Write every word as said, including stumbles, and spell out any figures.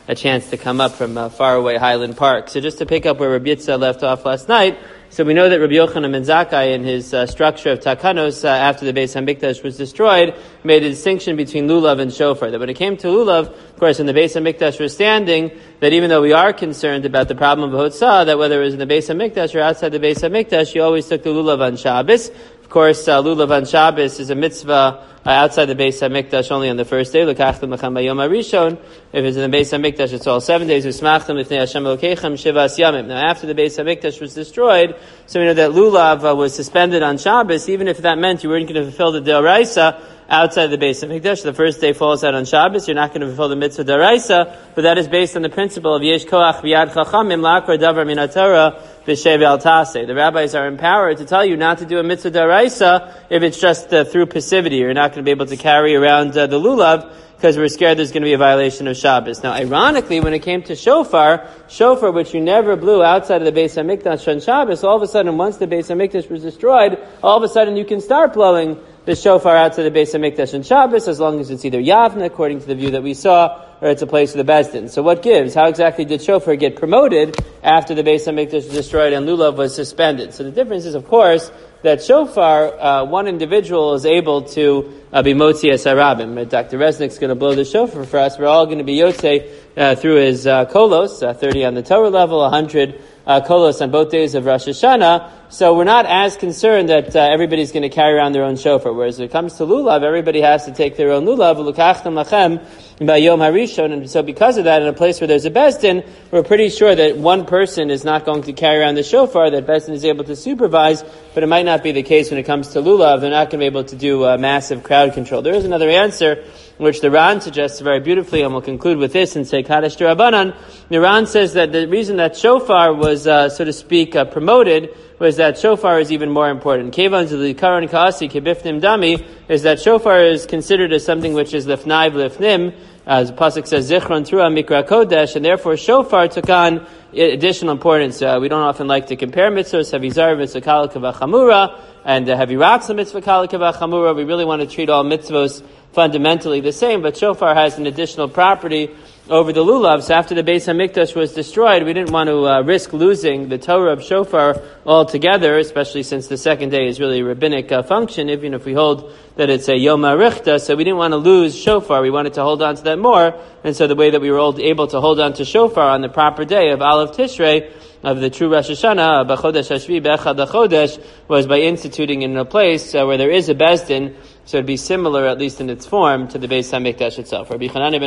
a chance to come up from uh, faraway Highland Park. So just to pick up where Rabbi Yitzhak left off last night, so we know that Rabbi Yochanan ben Zakkai, in his uh, structure of Takanos, uh, after the Beis HaMikdash was destroyed, made a distinction between lulav and shofar. That when it came to lulav, of course, when the Beis HaMikdash was standing, that even though we are concerned about the problem of Hotzah, that whether it was in the Beis HaMikdash or outside the Beis HaMikdash, you always took the lulav on Shabbos. Of course, uh, lulav on Shabbos is a mitzvah uh, outside the Beis HaMikdash only on the first day. L'kachtem l'chem bayom harishon. If it's in the Beis HaMikdash, it's all seven days. Usmachtem l'fnei Hashem Elokeichem shivas yamim. Now, after the Beis HaMikdash was destroyed, so we know that lulav uh, was suspended on Shabbos, even if that meant you weren't going to fulfill the D'oraisa outside the Beis HaMikdash. The first day falls out on Shabbos. You're not going to fulfill the mitzvah D'oraisa, but that is based on the principle of yesh koach b'yad chachamim la'akor davar min haTorah b'shev al taseh. The rabbis are empowered to tell you not to do a mitzvah D'oraisa if it's just uh, through passivity. You're not going to be able to carry around uh, the lulav because we're scared there's going to be a violation of Shabbos. Now, ironically, when it came to shofar, shofar, which you never blew outside of the Beis HaMikdash on Shabbos, all of a sudden, once the Beis HaMikdash was destroyed, all of a sudden you can start blowing the shofar outside the Beis HaMikdash on Shabbos, as long as it's either Yavna, according to the view that we saw, or it's a place of the Beis Din. So what gives? How exactly did shofar get promoted after the Beis HaMikdash was destroyed and lulav was suspended? So the difference is, of course, that shofar, uh, one individual is able to uh, be motzi es harabim. Doctor Resnick's going to blow the shofar for us. We're all going to be yotze uh, through his uh, kolos, uh, thirty on the Torah level, one hundred uh, kolos on both days of Rosh Hashanah. So we're not as concerned that uh, everybody's going to carry around their own shofar. Whereas when it comes to lulav, everybody has to take their own lulav. L'kachtem lachem bayom harishon. And so because of that, in a place where there's a Beis Din, we're pretty sure that one person is not going to carry around the shofar, that Beis Din is able to supervise, but it might not be the case when it comes to lulav. They're not going to be able to do uh, massive crowd control. There is another answer, which the Ran suggests very beautifully, and we'll conclude with this and say Kaddish D'Rabbanan. The Ran says that the reason that shofar was, uh, so to speak, uh, promoted was that shofar is even more important. Kevan to the Karan Kaasi Kebifnim Dami is that shofar is considered as something which is lifnai v'lifnim, as the pasuk says Zichron Trua Mikra Kodesh, and therefore shofar took on additional importance. Uh, we don't often like to compare mitzvahs, Havizar mitzvah kala kavachamura, and uh, Haviratza mitzvah kala kavachamura. We really want to treat all mitzvahs fundamentally the same, but shofar has an additional property over the lulav. So after the Beis HaMikdash was destroyed, we didn't want to uh, risk losing the Torah of shofar altogether, especially since the second day is really a rabbinic uh, function, even if we hold that it's a Yom HaRichta. So we didn't want to lose shofar. We wanted to hold on to that more. And so the way that we were able to hold on to shofar on the proper day of Aleph Tishrei, of the true Rosh Hashanah, B'chodesh Hashvi B'echad HaChodesh, was by instituting in a place uh, where there is a Beis Din, so it'd be similar, at least in its form, to the Beis HaMikdash itself. Rabbi Chanan